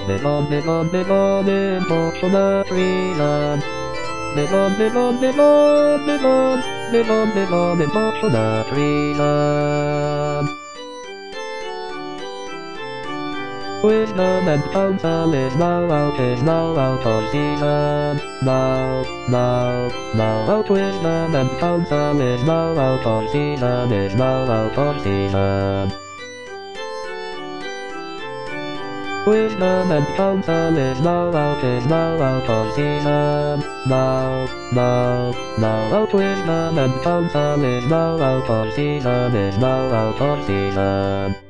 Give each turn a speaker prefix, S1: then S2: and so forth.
S1: Melon, melon, melon, emotional freedom. Melon, melon, melon, melon, melon, melon, emotional freedom. Wisdom and counsel is now out of season. Now out wisdom and counsel is now out of season, Wisdom and counsel is now out of season. Now out wisdom and counsel is now out of season,